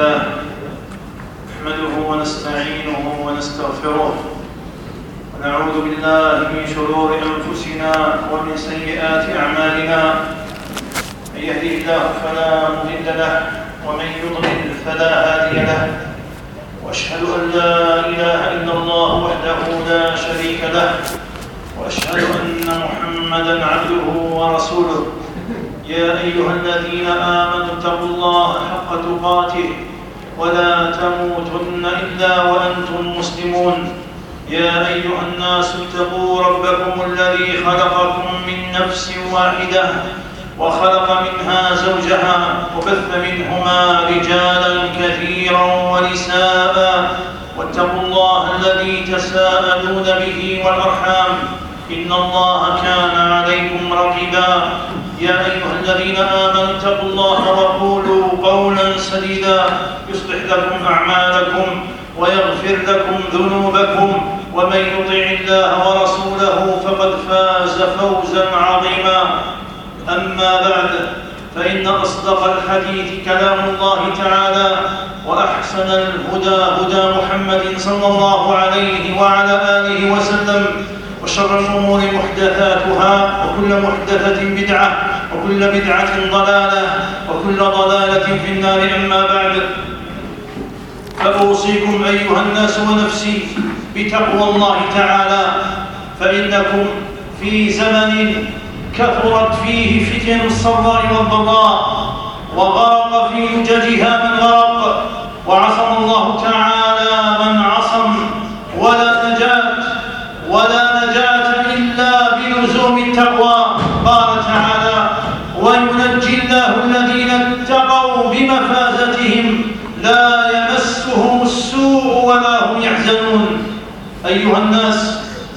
لله نحمده ونستعينه ونستغفره ونعوذ بالله من شرور أنفسنا ومن سيئات أعمالنا. من يهده الله فلا مضل له ومن يضلل فلا هادي له، وأشهد أن لا إله إلا الله وحده لا شريك له، وأشهد أن محمدًا عبده ورسوله. يا أيها الذين آمنوا اتقوا الله حق تقاته ولا تموتن إلا وأنتم مسلمون. يا أيها الناس اتقوا ربكم الذي خلقكم من نفس واحدة وخلق منها زوجها وبث منهما رجالا كثيرا ونساء، واتقوا الله الذي تساءلون به والأرحام إن الله كان عليكم رقيبا. يا أيها الذين آمنوا اتقوا الله وقولوا قولا سديدا يصلح لكم أعمالكم ويغفر لكم ذنوبكم، ومن يطع الله ورسوله فقد فاز فوزا عظيما. أما بعد، فإن أصدق الحديث كلام الله تعالى، وأحسن الهدى هدى محمد صلى الله عليه وعلى آله وسلم، وشر الأمور محدثاتها، وكل محدثة بدعة، وكل بدعة ضلالة، وكل ضلالة في النار. أما بعد، فأوصيكم أيها الناس ونفسي بتقوى الله تعالى، فإنكم في زمن كثرت فيه فتن السراء والضراء، وغرق في لججها من غرق، وعصم الله تعالى من عصم، ولا نجاة إلا بلزوم التقوى. قال تعالى: وينجي الله الذين اتقوا بمفازتهم لا يمسهم السوء ولا هم يحزنون. أيها الناس،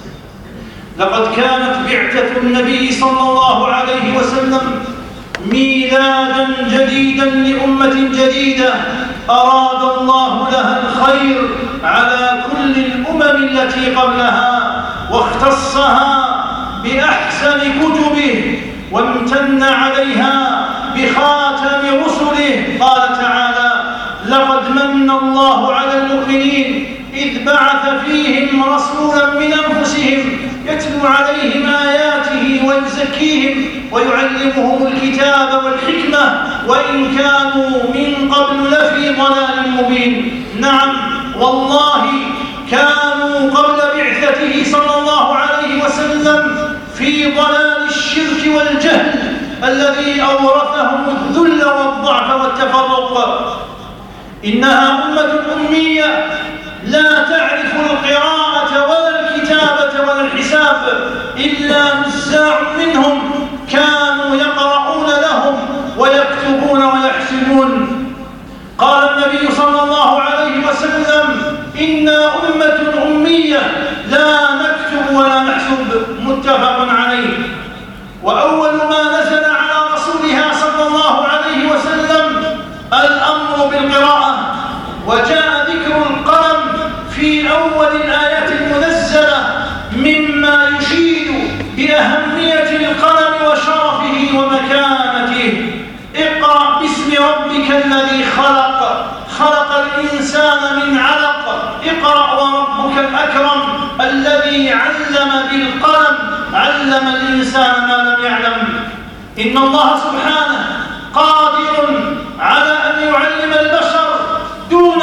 لقد كانت بعثة النبي صلى الله عليه وسلم ميلادا جديدا لأمة جديدة أراد الله لها الخير على كل الأمم التي قبلها، واختصها بأحسن كتبه، وامتن عليها بخاتم رسله. قال تعالى: لقد من الله على المؤمنين إذ بعث فيهم رسولا من أنفسهم يتلو عليهم آياته ويزكيهم ويعلمهم الكتاب والحكمة وإن كانوا من قبل لفي ضلال مبين. نعم والله، كانوا قبل بعثته صلى الله عليه وسلم في ضلال الشرك والجهل الذي أورثهم الذل والضعف والتفرق. إنها أمة أمية لا تعرف القراءة ولا الكتابة ولا الحساب إلا نزاع منهم كانوا يقرؤون لهم ويكتبون ويحسبون. قال النبي صلى الله عليه وسلم: إنا أمة أمية لا نكتب ولا نحسب. متفق عليه. وأول ما نزل على رسولها صلى الله عليه وسلم الأمر بالقراءة، وجاء ذكر القلم في أول الآيات المنزلة مما يشير بأهمية القلم وشرفه ومكانته. اقرأ باسم ربك الذي خلق، خلق الإنسان من علق. اقرأ وربك الأكرم الذي علم بالقلم، علم الإنسان ما لم يعلم. إن الله سبحانه قادر على أن يعلم البشر دون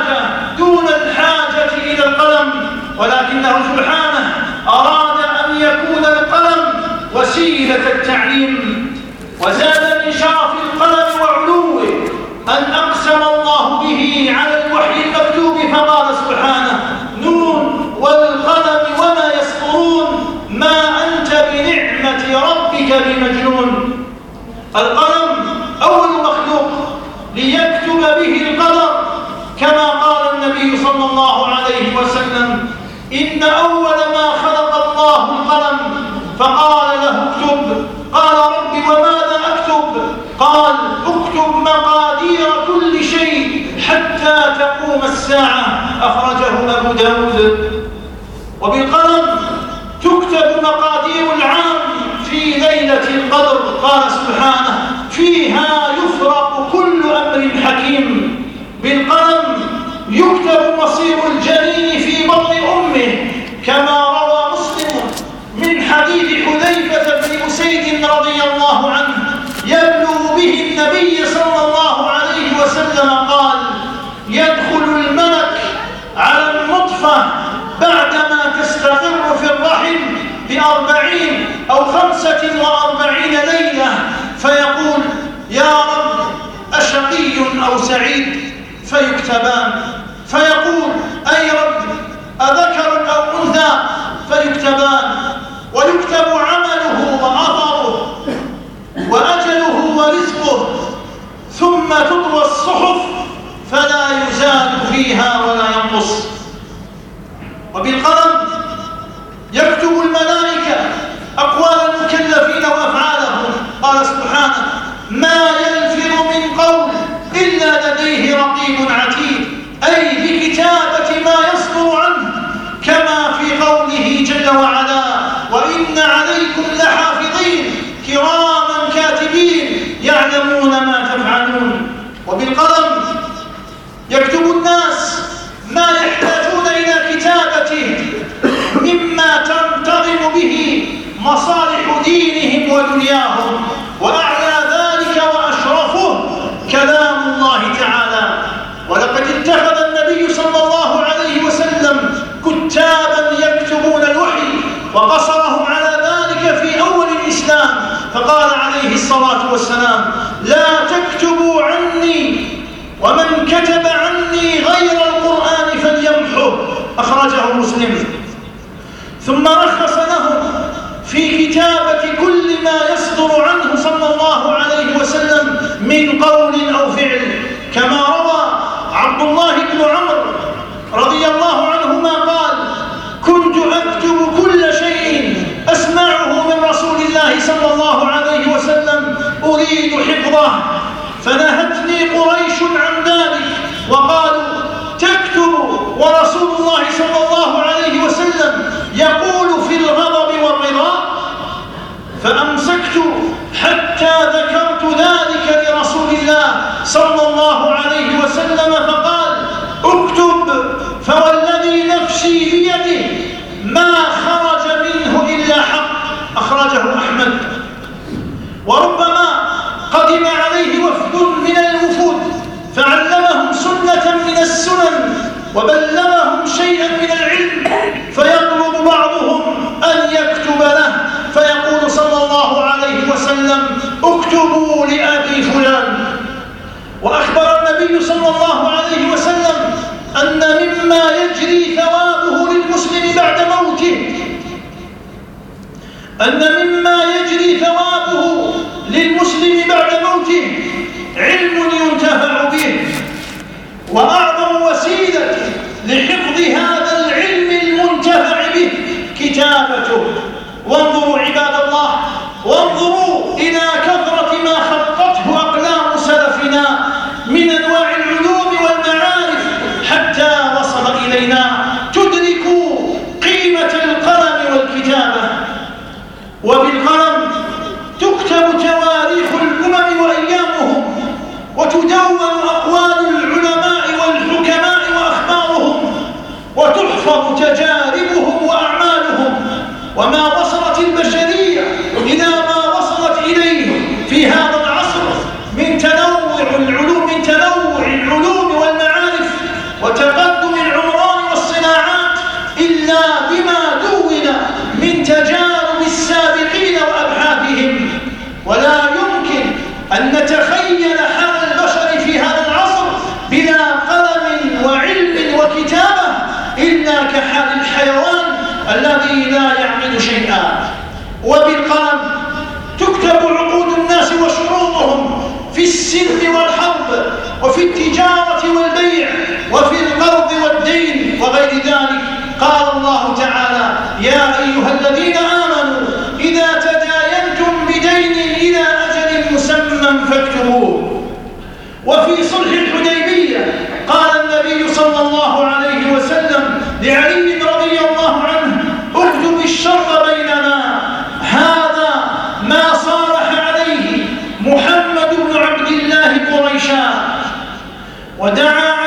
الحاجة إلى القلم، ولكنه سبحانه أراد أن يكون القلم وسيلة التعليم. وزاد من شرف القلم وعلوه أن أقسم الله به على الوحي المكتوب، فقال سبحانه: نون والقلم وما يسطرون ما أنت بنعمة ربك بمجنون. القلم أول مخلوق ليكتب به القدر، كما قال النبي صلى الله عليه وسلم: إن أول ما خلق الله القلم فقال له: اكتب. قال: رب وماذا أكتب؟ قال: اكتب مقادير كل شيء حتى تقوم الساعة. أخرجه أبو داود. وبالقلم تكتب مقادير العام في ليلة القدر. قال سبحانه: فيها يفرق كل أمر حكيم. بالقلم يكتب مصير الجنين في بطن أمه، كما روى مسلم من حديث حذيفة بن أسيد رضي الله عنه يبلغ به النبي صلى الله عليه وسلم قال: يدخل الملك على النطفة بعدما تستقر في الرحم ب40 أو 45 ليلة، فيقول: يا رب أشقي أو سعيد؟ فيكتبان. فيقول: أي رب أذكر أو أنثى؟ فيكتبان. ويكتب عمله وأثره وأجله ورزقه، ثم تطوى الصحف فلا يزاد فيها ولا ينقص. وبالقلم يكتب الملائكة أقوال المكلفين وأفعالهم. قال سبحانه: ما يلفظ من قول إلا لديه رقيب عتيد، أي بكتابة ما يصدر عنه، كما في قوله جل وعلا: وإن عليكم لحافظين كراما كاتبين يعلمون ما تفعلون. وبالقلم يكتب الناس ما يحتاجون إلى كتابته مما تنتظم به مصالح دينهم ودنياهم، وأعلى ذلك وأشرفه كلام الله تعالى. ولقد اتخذ النبي صلى الله عليه وسلم كتابا يكتبون الوحي، وقصرهم على ذلك في أول الإسلام، فقال عليه الصلاة والسلام: لا تكتبوا عني، ومن كتب عني غير القرآن فليمحه. أخرجه مسلم. ثم رخص لهم في كتابة كل ما يصدر عنه صلى الله عليه وسلم من قول أو فعل، كما روى عبد الله بن عمرو رضي الله عنهما قال: كنت أكتب كل شيء أسمعه من رسول الله صلى الله عليه وسلم أريد حفظه، فنهتني قريش عن ذلك وقالوا: تكتب ورسول الله صلى الله عليه وسلم يقول في الغضب والرضا؟ فأمسكت حتى ذكرت ذلك لرسول الله صلى الله عليه وسلم، فقال: اكتب، فوالذي نفسي بيده ما خرج منه إلا حق. أخرجه أحمد. وربما قدم عليه وفد من الوفود فعلمهم سنة من السنن وبلغهم شيئا من العلم، فيطلب بعضهم أن يكتب له، فيقول صلى الله عليه وسلم: اكتبوا لأبي فلان. وأخبر النبي صلى الله عليه وسلم أن مما يجري ثوابه للمسلم بعد موته علم ينتفع به، وأعظم وسيلة لحفظ هذا العلم المنتفع به كتابته. وانظروا عباد الله، وانظروا إلى كثرة ما خطته أقلام سلفنا من أنواع العلوم والمعارف حتى وصل إلينا. تدركوا قيمة القلم والكتابة. وبالقلم تكتب تواريخ الأمم وأيامهم، وتدون أقوال العلماء والحكماء وأخبارهم، وتحفظ تجاربهم وأعمالهم. وما وصلت البشرية إلى ما وصلت إليه في هذا العصر من تنوع العلوم والمعارف وتقدم العمران والصناعات إلا بما دون من تجارب السابقين وأبحاثهم. ولا يمكن أن نتخيل حال البشر في هذا العصر بلا قلم وعلم وكتابة إلا كحال الحيوان الذي لا يعقل شيئا. وبالقلم تكتب عقود الناس وشروطهم في السلم والحرب، وفي التجارة والبيع، وفي القرض والدين وغير ذلك. قال الله تعالى: يا أيها الذين آمنوا إذا تداينتم بدين إلى أجل مسمى فاكتبوه. وفي صلح الحديبية قال النبي صلى الله عليه وسلم لعلي رضي الله عنه: اكتب الشر بيننا، هذا ما صالح عليه محمد بن عبد الله قريشا. ودعا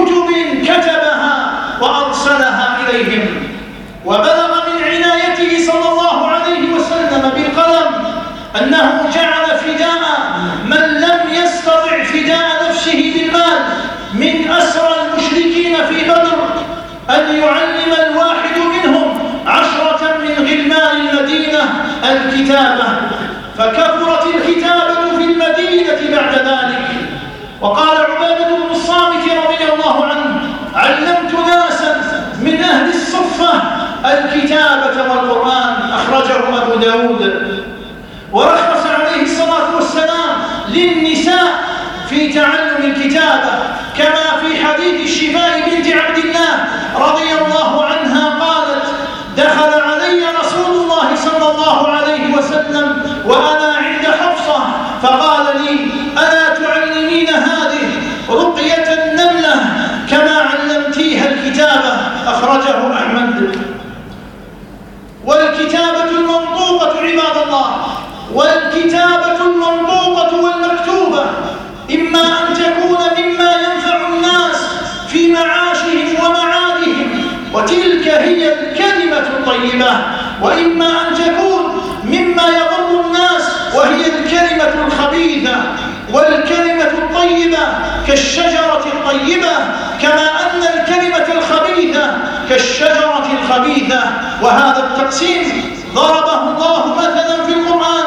كتب كتبها وأرسلها إليهم. وبلغ من عنايته صلى الله عليه وسلم بالقلم أنه جعل فداء من لم يستطع فداء نفسه بالمال من أسرى المشركين في بدر أن يعلم الواحد منهم 10 من غلمان المدينة الكتابة، فكثرت الكتابة في المدينة بعد ذلك. وقال عبادة بن الصامت رضي الله عنه: علمت ناسا من أهل الصفة الكتابة والقرآن. أخرجه أبو داود. ورخص عليه الصلاة والسلام للنساء في تعلم الكتابة، كما في حديث الشفاء بنت عبد الله رضي الله عنها قالت: دخل علي رسول الله صلى الله عليه وسلم وأنا عند حفصة فقال لي: ألا تعلمين هذه رقية النملة كما علمتيها الكتابة؟ أخرجه أحمد. والكتابة المنطوقة عباد الله، والكتابة المنطوقة والمكتوبة إما أن تكون مما ينفع الناس في معاشهم ومعادهم وتلك هي الكلمة الطيبة، وإما أن تكون مما يضر الناس وهي الكلمة الخبيثة. والكلمة الطيبة كالشجرة الطيبة، كما أن الكلمة الخبيثة كالشجرة الخبيثة. وهذا التقسيم ضربه الله مثلا في القرآن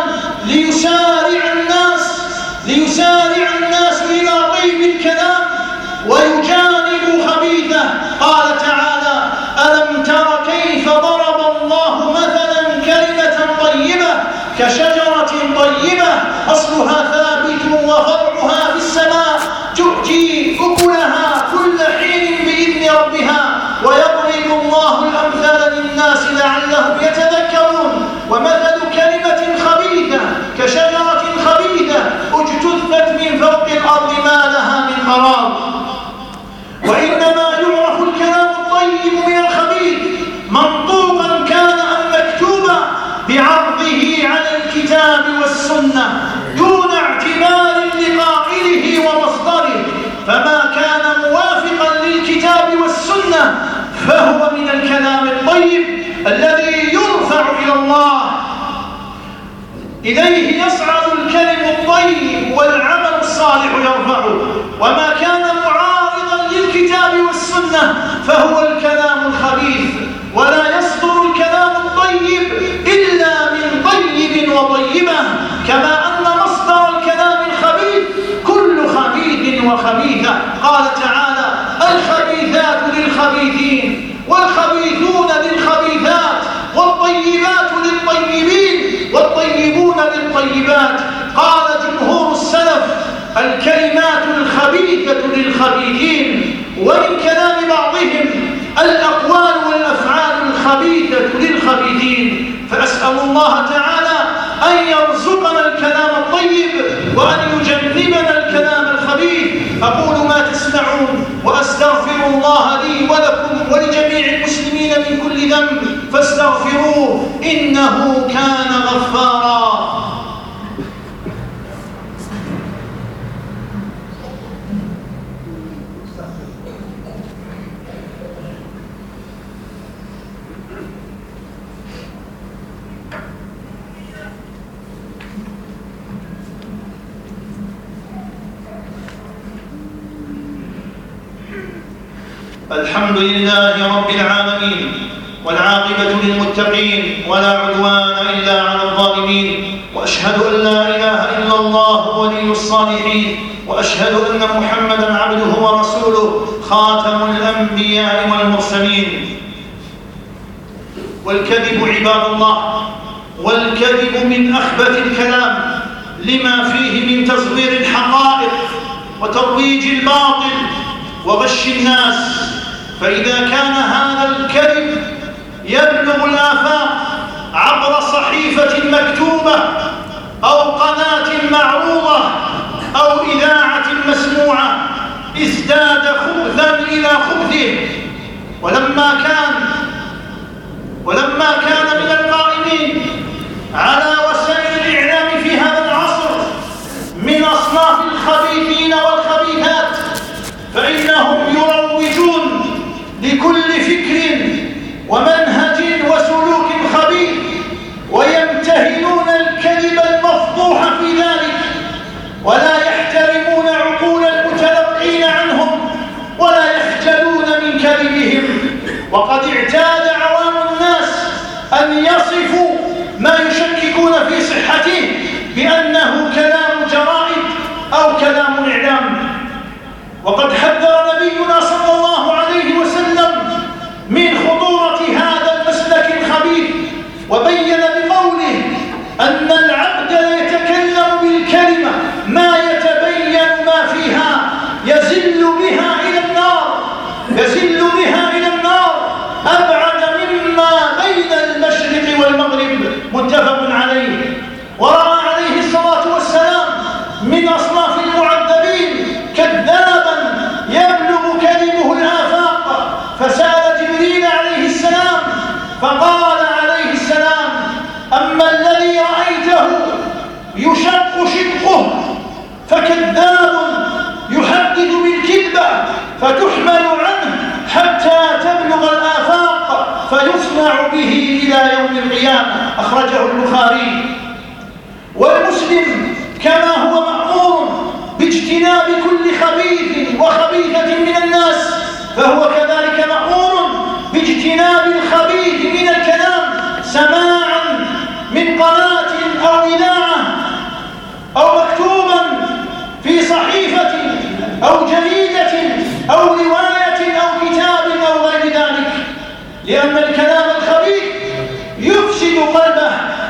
ليسارع الناس إلى طيب الكلام ويجانب خبيثه. قال تعالى: ألم تر كيف ضرب الله مثلا كلمة طيبة كشجرة طيبة أصلها ثابت وفرعها في السماء تؤتي أكلها كل حين بإذن ربها ويضرب الله الأمثال للناس لعلهم يتذكرون. ومثل كلمة خبيثة كشجرة خبيثة اجتثت من فوق الأرض ما لها من قرار. وإنما يعرف الكلام الطيب من الخبيث منطوقا كان أم مكتوبا بعرضه على الكتاب والسنة دون اعتبار لقائله ومصدره، فما كان موافقا للكتاب والسنة فهو من الكلام الطيب الذي يرفع إلى الله، إليه يصعد الكلم الطيب والعمل الصالح يرفعه. وما كان معارضا للكتاب والسنة فهو الكلام الخبيث، ولا يصدر الكلام الطيب إلا من طيب وطيبة، كما أن مصدر الكلام الخبيث كل خبيث وخبيثة. قال تعالى: الخبيثات للخبيثين والخبيثون للخبيثات والطيبات للطيبين والطيبون للطيبات. قال جمهور السلف: الكلمات الخبيثة للخبيثين. ومن كلام بعضهم: الأقوال والأفعال الخبيثة للخبيثين. فأسأل الله تعالى أن يرزقنا الكلام الطيب وأن يجنبنا الكلام الخبيث. أقول ما تسمعون وأستغفر الله لي ولكم ولجميع المسلمين من كل ذنب فاستغفروه إنه كان غفارا. الحمد لله رب العالمين، والعاقبة للمتقين، ولا عدوان إلا على الظالمين. وأشهد أن لا إله إلا الله ولي الصالحين، وأشهد أن محمدًا عبده ورسوله خاتم الأنبياء والمرسلين. والكذب عباد الله، والكذب من أخبث الكلام لما فيه من تزوير الحقائق وترويج الباطل وغش الناس. فإذا كان هذا الكذب يبلغ الآفاق عبر صحيفة مكتوبة أو قناة معروضة أو إذاعة مسموعة ازداد خبثا إلى خبثه. ولما كان من القائمين على وسائل الإعلام في هذا العصر من أصناف الخبيثين والخبيثات فإنهم يروجون وقد اعتاد عوام الناس أن يصفوا ما يشككون في صحته بأنه كلام جرائد أو كلام إعلام. وقد حذر نبينا صلى الله عليه وسلم من خطورة هذا المسلك الخبيث، وبين بقوله أن العبد يتكلم بالكلمة ما يتبين ما فيها يزل بها إلى النار، يزل بها إلى النار أبعد مما بين المشرق والمغرب، متفق عليه. ورأى عليه الصلاة والسلام من أصناف المعذبين كذابا يبلغ كذبه الآفاق، فسأل جبريل عليه السلام فقال عليه السلام: أما الذي رأيته يشق شقه فكذاب يحدث بالكذبة فتحمل عنه حتى تبلغ الآفاق فيصنع به إلى يوم القيامة، أخرجه البخاري. والمسلم كما هو مأمور باجتناب كل خبيث وخبيثة من الناس، فهو كذلك مأمور باجتناب الخبيث من الكلام، سماعا من قناة أو إذاعة أو مكتوبا في صحيفة أو جريدة أو رواية أو كتاب أو غير ذلك، لأن الكلام الخبيث يفسد قلبه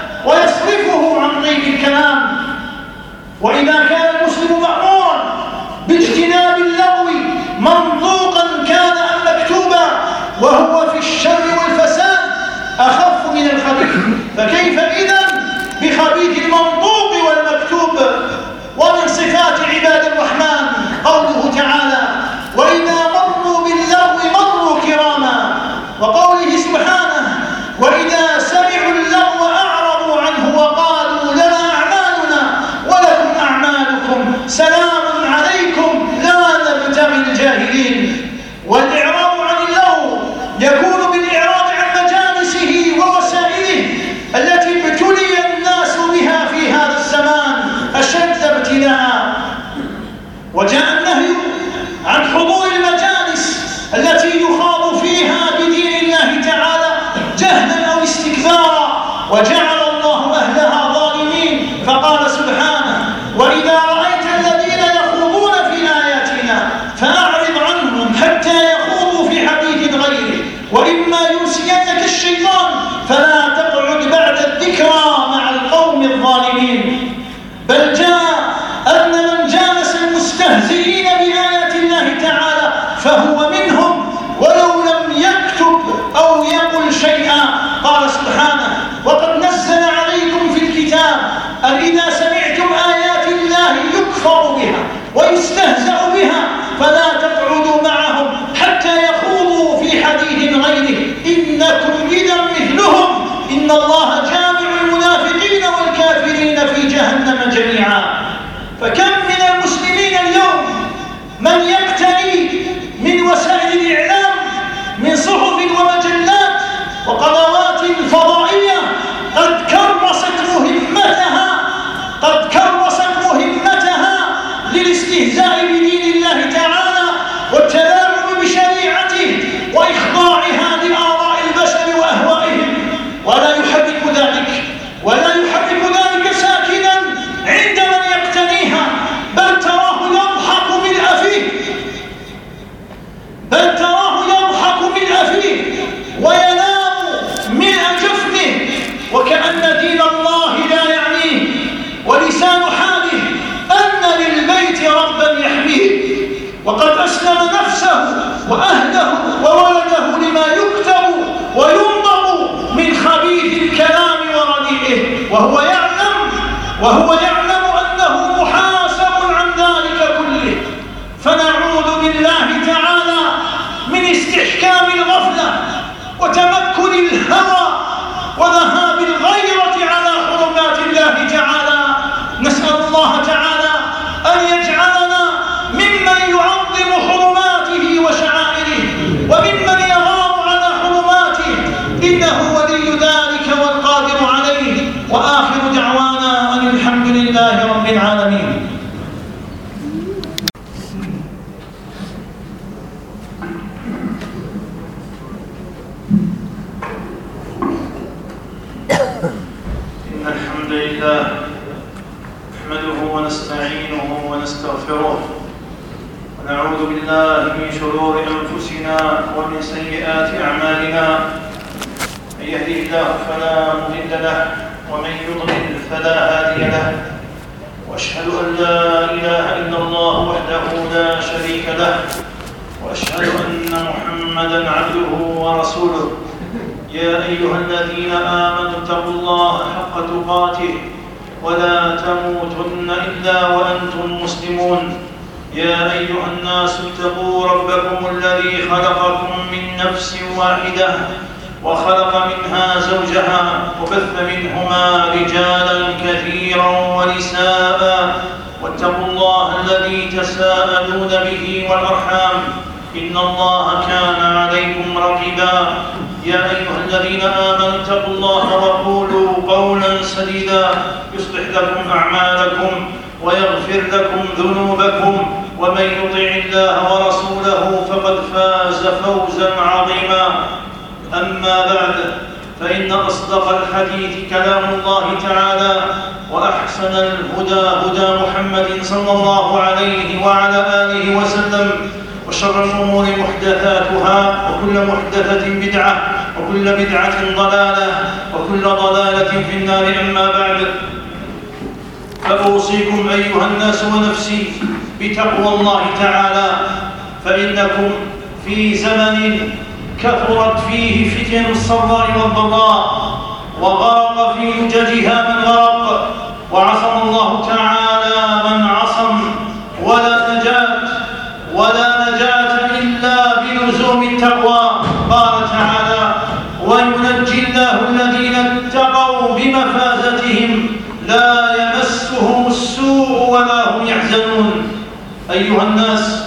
ويصرفه عن طيب الكلام. وإذا كان المسلم مأمورا باجتناب اللغو منطوقا كان أم مكتوبا وهو في الشر والفساد أخف من الخبيث، فكيف إذن بخبيث المنطوق والمكتوب؟ ومن صفات عباد الرحمن قوله تعالى: وإذا مروا باللغو مروا كراما، وقوله سبحانه: وإذا سمعوا اللغو أعرضوا عنه وقالوا لنا أعمالنا ولكم أعمالكم سلام عليكم لا نبتغي الجاهلين. والإعراض عن اللغو يكون بالإعراض عن مجالسه ووسائله التي ابتلي الناس بها في هذا الزمان أشد ابتلاء. وجاء النهي عن حضور المجالس التي يخاض فيها بدين الله تعالى جهلا أو استكبارا، وجعل الله أهلها ظالمين، فقال سبحانه: وإذا رأيت الذين يخوضون في آياتنا فأعرض عنهم حتى يخوضوا في حديث غيره، وإما ينسينك الشيطان فلا تقعد بعد الذكرى مع القوم الظالمين. بل جاء أن من جالس المستهزئين بآيات الله تعالى فهو منهم ولو لم يكتب أو يقل شيئا. قال سبحانه: وقد نزل عليكم في الكتاب أن إذا سمعتم آيات الله يكفر بها ويستهزأ بها فلا تقعدوا معهم حتى يخوضوا في حديث غيره إنكم إذا مثلهم إن الله جامع المنافقين والكافرين في جهنم جميعا. فكم من المسلمين اليوم من يقتني من وسائل الإعلام من صحف ومجلات وقنوات فضائية قد كرست مهمتها للاستهزاء بدين الله تعالى والتلاعب بشريعته وإخضاعها لآراء البشر وأهوائهم، ولا يحرك ذلك ساكنا عند من يقتنيها، بل تراه يضحك من أفيه وينام من جفنه وكأن دين الله لا يعنيه، ولسان حاله أن للبيت ربا يحميه، وقد أسلم نفسه وأهله وولده لما يكتب وينطق من خبيث الكلام ورديئه، وهو يعلم أنه محاسب عن ذلك كله. فنعوذ بالله تعالى من استحكام الغفلة وتمكن الهوى وذهاب الغيرة على حرمات الله تعالى. نسأل الله تعالى أن يجعلنا ممن يعظم حرماته وشعائره وممن يغار على حرماته، إنه ولي ذلك والقادر عليه. وآخر دعوانا أن الحمد لله رب العالمين. لله نحمده ونستعينه ونستغفره ونعوذ بالله من شرور أنفسنا ومن سيئات أعمالنا. من يهده الله فلا مضل له ومن يضلل فلا هادي له، وأشهد أن لا إله إلا الله وحده لا شريك له، وأشهد أن محمدًا عبده ورسوله. يا أيها الذين آمنوا اتقوا الله حق تقاته ولا تموتن إلا وأنتم مسلمون. يا أيها الناس اتقوا ربكم الذي خلقكم من نفس واحدة وخلق منها زوجها وبث منهما رجالا كثيرا ونساء، واتقوا الله الذي تساءلون به والأرحام إن الله كان عليكم رقيبا. يا أيها الذين آمنوا اتقوا الله وقولوا قولا سديدا يصلح لكم أعمالكم ويغفر لكم ذنوبكم، ومن يطع الله ورسوله فقد فاز فوزا عظيما. أما بعد، فإن أصدق الحديث كلام الله تعالى، وأحسن الهدى هدى محمد صلى الله عليه وعلى آله وسلم، وشر الأمور محدثاتها، وكل محدثة بدعة، وكل بدعة ضلالة، وكل ضلالة في النار. أما بعد، فأوصيكم أيها الناس ونفسي بتقوى الله تعالى، فإنكم في زمن كثرت فيه فتن السراء والضراء، وغرق في لججها من غرق، وعصم الله تعالى من عصم، ولا نجاة إلا بلزوم التقوى. قال تعالى: وينجي الله الذين اتقوا بمفازتهم لا يمسهم السوء ولا هم يحزنون. أيها الناس،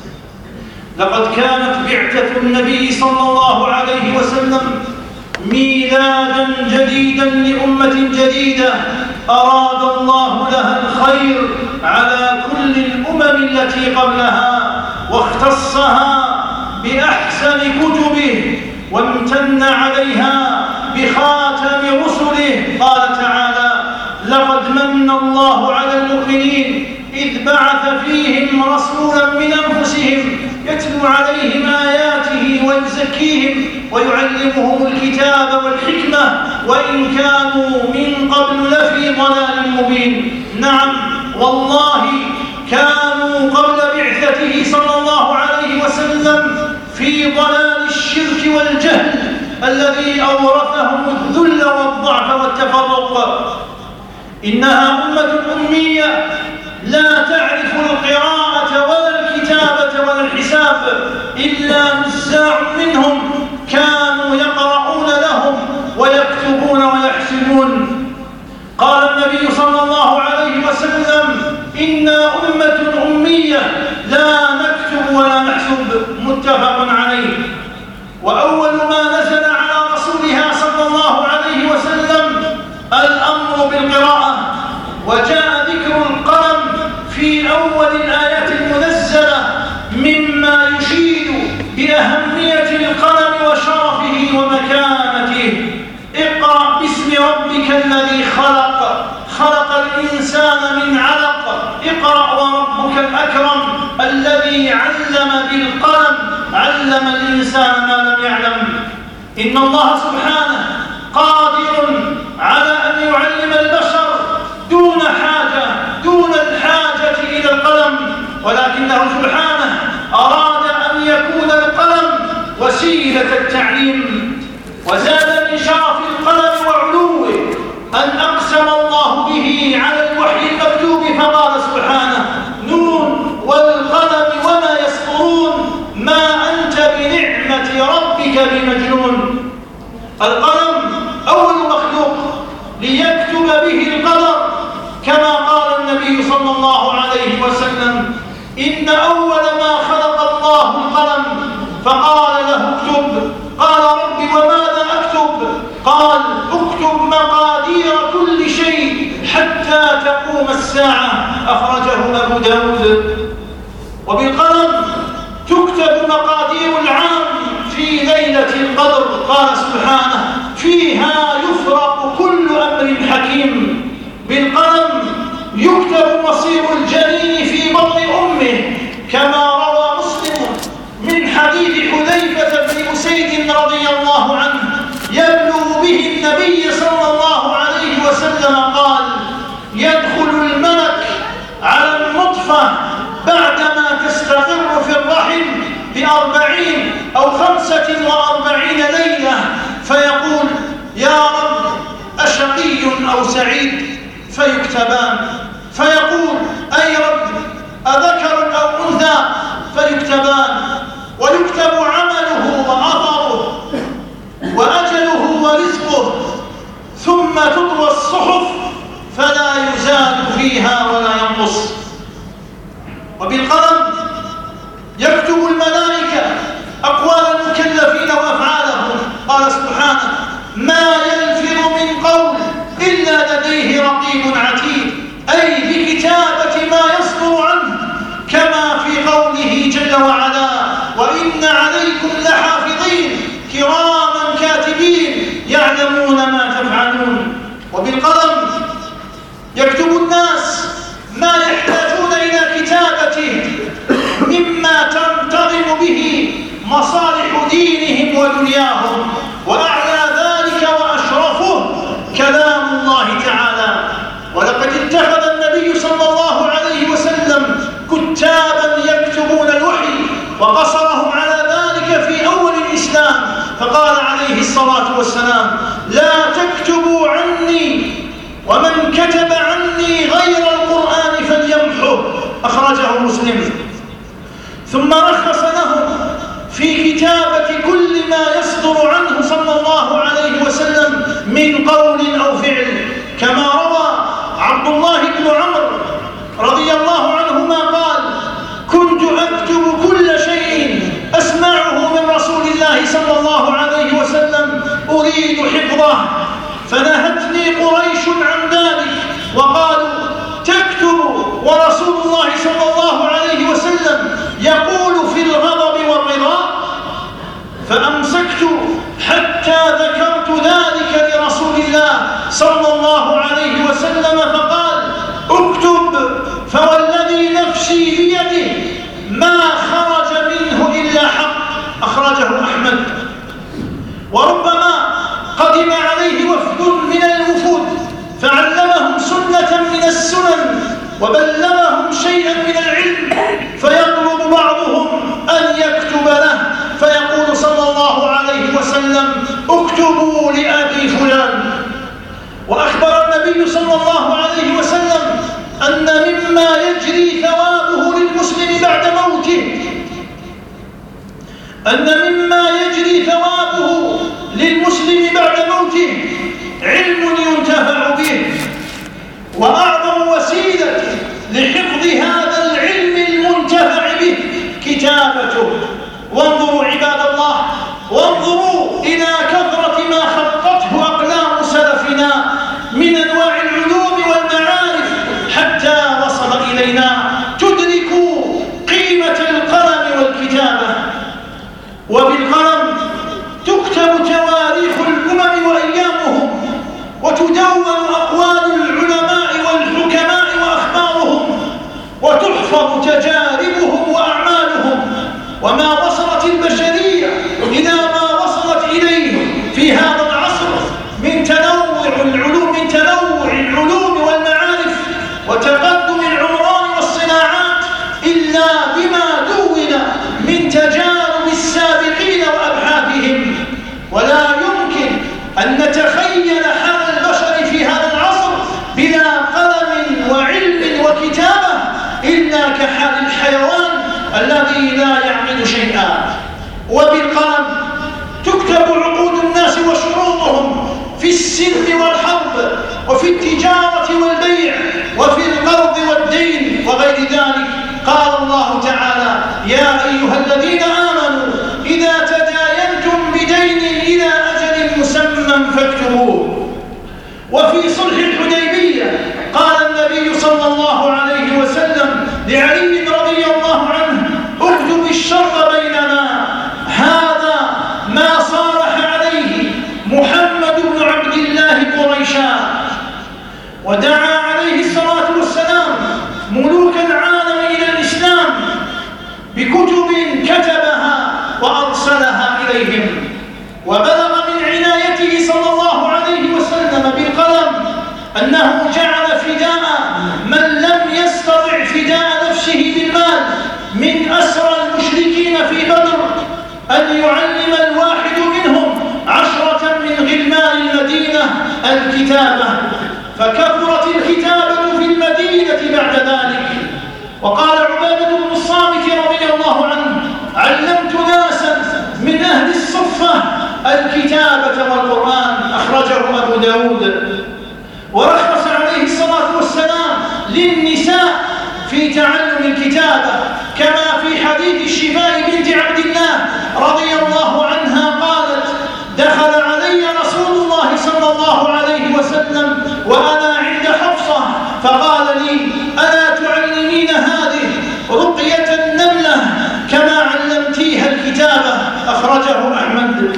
لقد كانت بعثة النبي صلى الله عليه وسلم ميلادا جديدا لأمة جديدة أراد الله لها الخير على كل الأمم التي قبلها، واختصها بأحسن كتبه، وامتن عليها بخاتم رسله. قال تعالى: لقد من الله على المؤمنين إذ بعث فيهم رسولا من أنفسهم يتلو عليهم آياته ويزكيهم ويعلمهم الكتاب والحكمة وإن كانوا من قبل لفي ضلال مبين. نعم والله، كانوا قبل بعثته صلى الله عليه وسلم في ضلال الشرك والجهل الذي أورثهم الذل والضعف والتفرق. إنها أمة أمية لا تعرف القراءة ولا الكتابة ولا الحساب إلا نزاع منهم كانوا يقرؤون لهم ويكتبون ويحسبون. قال النبي صلى الله عليه وسلم: إنا أمة أمية لا نكتب ولا نحسب. متفق عليه. وأول ما نزل على رسولها صلى الله عليه وسلم الأمر بالقراءة، وجاء ذكر القلم في أول الآيات المنزلة مما يشير بأهمية القلم وشرفه ومكانته. اقرأ باسم ربك الذي خلق، خلق الإنسان من علق. اقرأ وربك الأكرم الذي علم بالقلم، علم الإنسان ما لم يعلم. إن الله سبحانه قادر على أن يعلم البشر دون الحاجة إلى القلم، ولكنه سبحانه أراد أن يكون القلم وسيلة التعليم. وزاد من شرف القلم وعلوه أن أقسم الله به على الوحي المكتوب، فقال سبحانه: نون والقلم وما يسطرون ما أنت بنعمة ربك بمجنون. القلم أول مخلوق ليكتب به القدر، كما قال النبي صلى الله عليه وسلم: إن أول ما خلق الله القلم فقال له: اكتب. قال: رب وماذا أكتب؟ قال: اكتب مقادير كل شيء حتى تقوم الساعة. أخرجه أبو داود. وبالقلم تكتب مقادير العام في ليلة القدر. قال سبحانه: فيها يفرق كل أمر حكيم. بالقلم يكتب مصير الجنين في بطن أمه، كما روى مسلم من حديث حذيفة بن أسيد رضي الله عنه يبلغ به النبي صلى الله عليه وسلم قال: يدخل الملك على النطفة بعدما تستقر في الرحم ب40 أو 45 ليلة، فيقول: يا رب أشقي أو سعيد؟ فيكتبان. فيقول: أي رب أذكر أو أنثى؟ فيكتبان. ويكتب عمله وأثره وأجله ورزقه، ثم تطوى الصحف فلا يزاد فيها ولا ينقص. وبالقلم يكتب الملائكة أقوال المكلفين وأفعالهم. قال سبحانه: ما يلفظ من قول إلا لديه رقيب عتيد، أي بكتابة ما يصدر عنه، كما في قوله جل وعلا: وإن عليكم لحافظين كراما كاتبين يعلمون ما تفعلون. وبالقلم يكتب الناس ما يحتاجون إلى كتابته مما تنتظم به مصالح دينهم ودنياهم، وأعلى ذلك وأشرفه كلام الله تعالى. ولقد اتخذ النبي صلى الله عليه وسلم كتابا يكتبون الوحي، وقصرهم على ذلك في أول الإسلام، فقال عليه الصلاة والسلام: لا تكتبوا عني، ومن كتب عني غير القرآن فليمحه. أخرجه مسلم. ثم رخص لهم في كتابة كل ما يصدر عنه صلى الله عليه وسلم من قول أو فعل، كما روى عبد الله بن عمرو رضي الله عنهما قال: كنت أكتب كل شيء أسمعه من رسول الله صلى الله عليه وسلم أريد حفظه، فنهتني قريش عن ذلك وقالوا: تكتب ورسول الله صلى الله عليه وسلم يقول في الغضب والرضا؟ فأمسكت حتى ذكرت ذلك لرسول الله صلى الله عليه وسلم، فقال: اكتب، فوالذي نفسي بيده ما خرج منه إلا حق. أخرجه أحمد. وربما قدم عليه وفد من الوفود فعلمهم سنة من السنن وبلغهم شيئا من العلم، فيطلب بعضهم أن يكتب له، فيقول صلى الله عليه وسلم: اكتبوا لأبي فلان. وأخبر النبي صلى الله عليه وسلم أن مما يجري ثوابه للمسلم بعد موته علم ينتفع به، وأعظم وسيلة لحفظ هذا العلم المنتفع به كتابته. وانظروا عباد الله، وانظروا إلى كثرة ما خطته أقلام سلفنا من أنواع العلوم والمعارف حتى وصل إلينا. تدركوا قيمة القلم والكتابة. وبالقلم تكتب تواريخ الأمم وأيامهم، وتدون أقوال العلماء والحكماء وأخبارهم، وتحفظ تجاربهم وأعمالهم. وما وصلت البشرية إلى ما وصلت إليه في هذا العصر من تنوع العلوم والمعارف وتقدم العمران والصناعات إلا بما دون من تجارب السابقين وأبحاثهم. ولا يمكن أن نتخيل حال البشر في هذا العصر بلا قلم وعلم وكتابة إلا كحال الحيوان الذي لا يعقل شيئا. وبالقلم تكتب عقود الناس وشروطهم في السلم والحرب، وفي التجارة والبيع، وفي القرض والدين وغير ذلك. قال الله تعالى: يا أيها الذين آمنوا إذا تداينتم بدين إلى أجل مسمى فاكتبوه. وفي صلح الحديبية قال النبي صلى الله عليه وسلم لعلي رضي الله عنه: اكتب الشر بيننا، هذا ما صالح عليه محمد بن عبد الله قريشا. ودعا أن يعلم الواحد منهم 10 من غلمان المدينة الكتابة، فكثرت الكتابة في المدينة بعد ذلك. وقال عبادة بن الصامت رضي الله عنه: علمت ناسا من أهل الصفة الكتابة والقرآن. أخرجه أبو داود. ورخص عليه الصلاة والسلام للنساء في تعلم الكتابة، كما في حديث الشفاء بنت عبد الله رضي الله عنها قالت: دخل علي رسول الله صلى الله عليه وسلم وأنا عند حفصة فقال لي: ألا تعلمين هذه رقية النملة كما علمتيها الكتابة؟ أخرجه أحمد.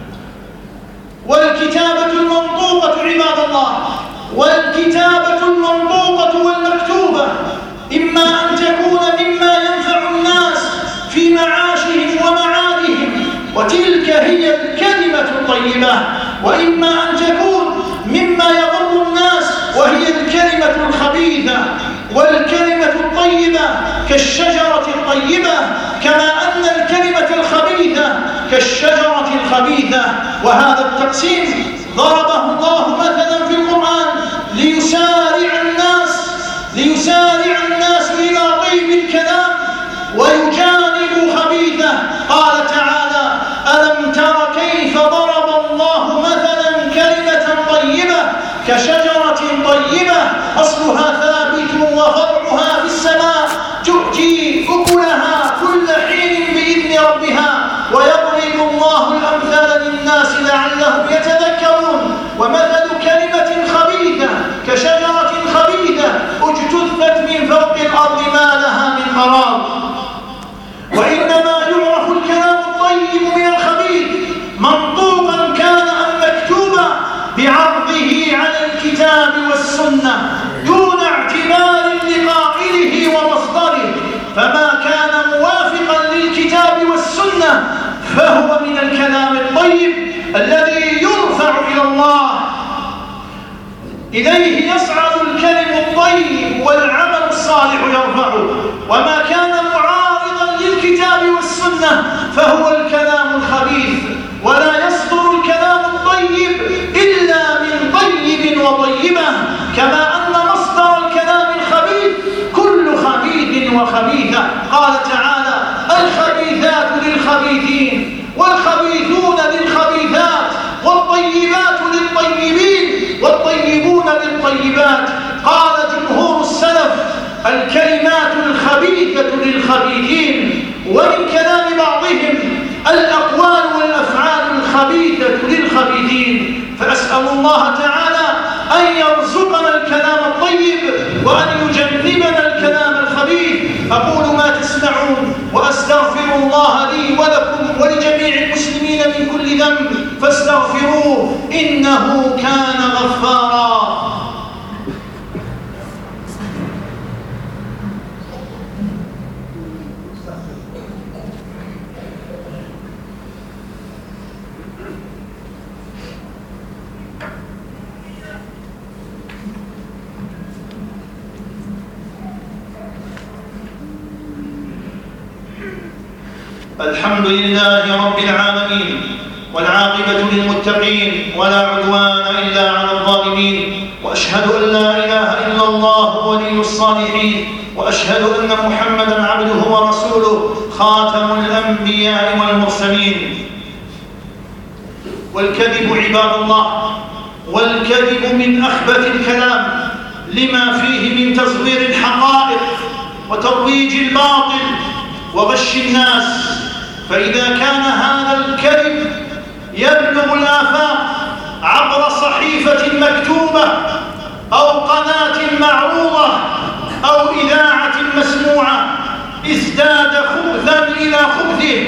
والكتابة المنطوقة عباد الله، والكتابة المنطوقة والمكتوبة إما أن تكون مما ينفع الناس في معاشهم ومعادهم وتلك هي الكلمة الطيبة، وإما أن تكون مما يضر الناس وهي الكلمة الخبيثة. والكلمة الطيبة كالشجرة الطيبة، كما أن الكلمة الخبيثة كالشجرة الخبيثة. وهذا التقسيم ضربه الله مثلا في القرآن ليسارع الناس إلى طيب الكلام ويجانب خبيثه. قال تعالى: ألم تر كيف ضرب الله مثلا كلمة طيبة كشجرة طيبة أصلها ثابت وفرعها في السماء تؤتي أكلها كل حين بإذن ربها ويضرب الله الأمثال للناس لعلهم يتذكرون. ومثل كلمة خبيثة كشجرة خبيثة اجتثت من فوق الأرض ما لها من قرار. وإنما يعرف الكلام الطيب من الخبيث منطوقا كان أم مكتوبا بعرضه على الكتاب والسنة دون اعتبار لقائله ومصدره، فما كان موافقا للكتاب والسنة فهو من الكلام الطيب الذي يرفع إلى الله، إليه يصعد الكلم الطيب والعمل الصالح يرفعه. وما كان معارضا للكتاب والسنة فهو الكلام الخبيث، ولا يصدر الكلام الطيب إلا من طيب وطيبة، كما أن مصدر الكلام الخبيث كل خبيث وخبيثة. قال تعالى: الخبيثات للخبيثين والخبيثون للخبيثات والطيبات للطيبين والطيبون للطيبات. قال جمهور السلف: الكلمات الخبيثة للخبيثين. ومن كلام بعضهم: الأقوال والأفعال الخبيثة للخبيثين. فأسأل الله تعالى أن يرزقنا الكلام الطيب وأن يجنبنا الكلام الخبيث. أقول ما تسمعون وأستغفر الله لي ولكم ولجميع المسلمين من كل ذنب فاستغفروه إنه كان غفارا. الحمد لله رب العالمين، والعاقبة للمتقين، ولا عدوان إلا على الظالمين. وأشهد أن لا إله إلا الله ولي الصالحين، وأشهد أن محمدًا عبده ورسوله خاتم الأنبياء والمرسلين. والكذب عباد الله، والكذب من أخبث الكلام لما فيه من تزوير الحقائق وترويج الباطل وغش الناس. فإذا كان هذا الكذب يبلغ الآفاق عبر صحيفة مكتوبة أو قناة معروضة أو إذاعة مسموعة ازداد خبثا إلى خبثه.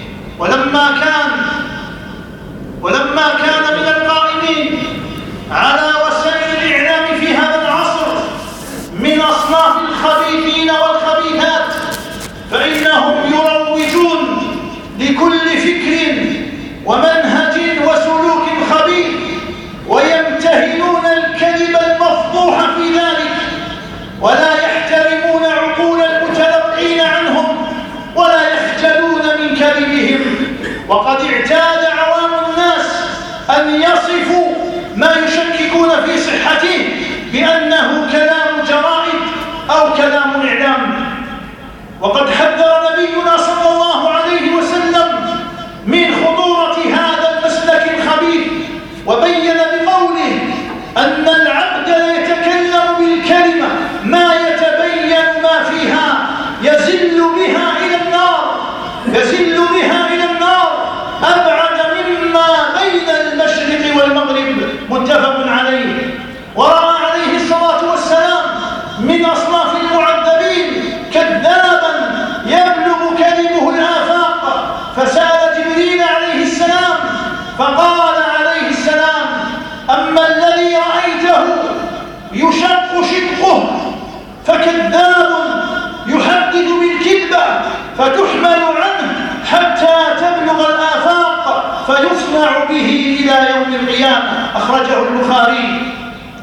ولما كان من القائمين على وسائل الإعلام في هذا العصر من أصناف الخبيثين والخبيثات، فإنهم يروجون لكل فكر ومنهج وسلوك خبيث، ويمتهنون الكذب المفضوح في ذلك، ولا يحترمون عقول المتلقين عنهم، ولا يخجلون من كذبهم، وقد اعتاد عوام الناس أن يصفوا ما يشككون في صحته بأنه كلام جرائد أو كلام إعلام. وقد حذر نبينا صلى الله عليه وسلم من خطورة هذا المسلك الخبيث، وبين بقوله أن العبد يتكلم بالكلمة ما يتبين ما فيها يزل بها إلى النار، يزل بها إلى النار أبعد مما بين المشرق والمغرب، متفق عليه. ورأى عليه الصلاة والسلام من أصناف المعذبين كذابا يبلغ كذبه الآفاق، فسأل جبريل عليه السلام فقال عليه السلام: أما الذي رأيته يشق شقه فكذاب يحدث بالكذبة فتحمل عنه حتى تبلغ الآفاق فيصنع به إلى يوم القيامة، أخرجه البخاري.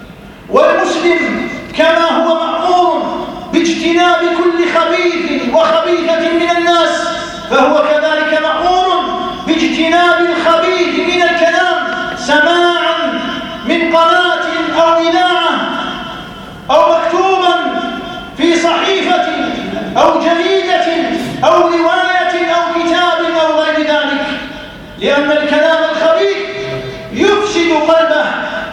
والمسلم كما هو مأمور باجتناب كل خبيث وخبيثة من الناس، فهو كذلك مأمور باجتناب الخبيث من الكلام، سماعا من قناة أو إذاعة أو مكتوبا في صحيفة أو جريدة أو رواية أو كتاب أو غير ذلك، لأن الكلام الخبيث يفسد قلبه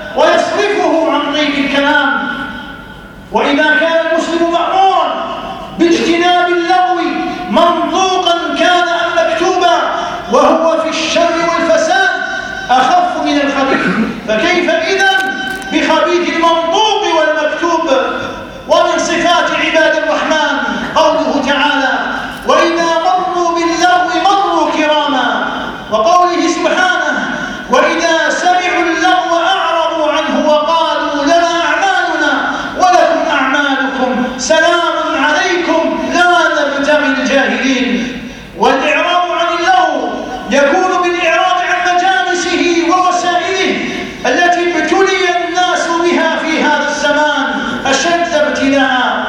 ويصرفه عن طيب الكلام. وإذا كان المسلم مأمورا باجتناب اللغو منطوقا كان أم مكتوبا وهو في الشر والفساد أخف من الخبيث، فكيف إذن بخبيث المنطوق والمكتوب؟ ومن صفات عباد الرحمن قوله تعالى: وإذا مروا باللغو مروا كراما، وقوله سبحانه: وإذا سمعوا اللغو أعرضوا عنه وقالوا لنا أعمالنا ولكم أعمالكم سلام عليكم لا نبتغي الجاهلين. والإعراض عن اللغو يكون بالإعراض عن مجالسه ووسائله التي ابتلي الناس بها في هذا الزمان أشد ابتلاء.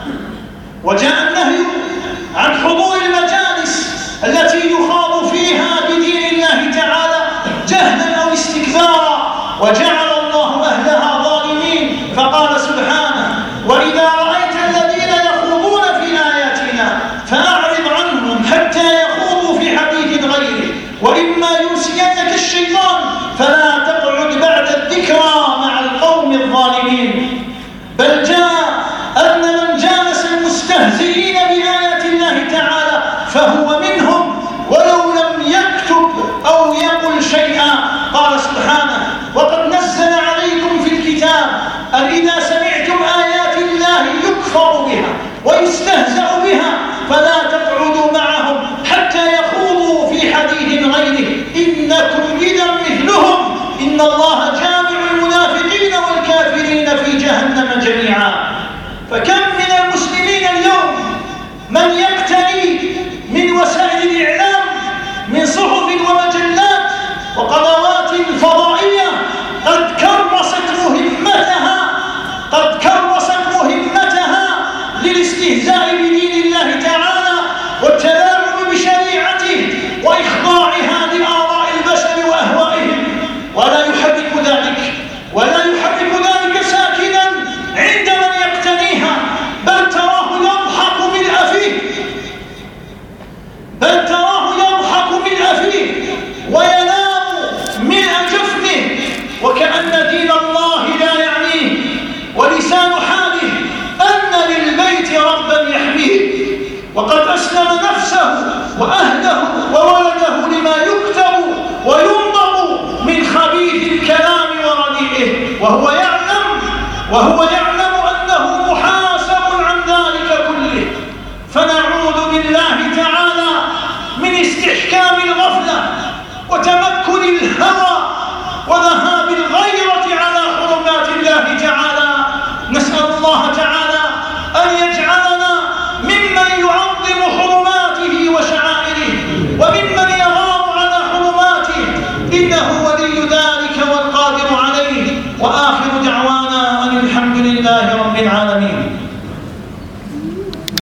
وجاء النهي عن حضور المجالس التي يخاض فيها بدين الله تعالى جهلا أو استكبارا، وجعل الله أهلها ظالمين، فقال سبحانه: وإذا رأيت الذين يخوضون في آياتنا فأعرض عنهم حتى يخوضوا في حديث غيره، وإما ينسينك الشيطان فلا تقعد بعد الذكرى مع القوم الظالمين. بل جاء أن من جالس المستهزئين بآيات الله تعالى فهو منهم ولو لم يكتب أو يقل شيئا. قال سبحانه: وقد نزل عليكم في الكتاب أن إذا سمعتم آيات الله يكفر بها ويستهزأ بها فلا تقعدوا معهم حتى يخوضوا في حديث غيره إنكم إذا مثلهم إن الله جامع المنافقين والكافرين في جهنم جميعا. فكم من المسلمين اليوم من يقتني من وسائل الإعلام من صحف ومجلات وقنوات فضائية قد كرست مهمتها للاستهزاء بدين الله تعالى والتلاعب بشريعته وإخضاعها لآراء البشر وأهوائهم، ولا يحرك ذلك ساكنا عند من يقتنيها، بل تراه يضحك من أفيه وينام من جفنه وكأن دين الله لا يعنيه، ولسان حاله أن للبيت ربا يحميه، وقد أسلم نفسه وأهله وولده لما يكتب وينطق من خبيث الكلام ورديئه، وهو يعلم أنه محاسب عن ذلك كله. فنعوذ بالله تعالى من استحكام الغفلة وتمكن الهوى وذهاب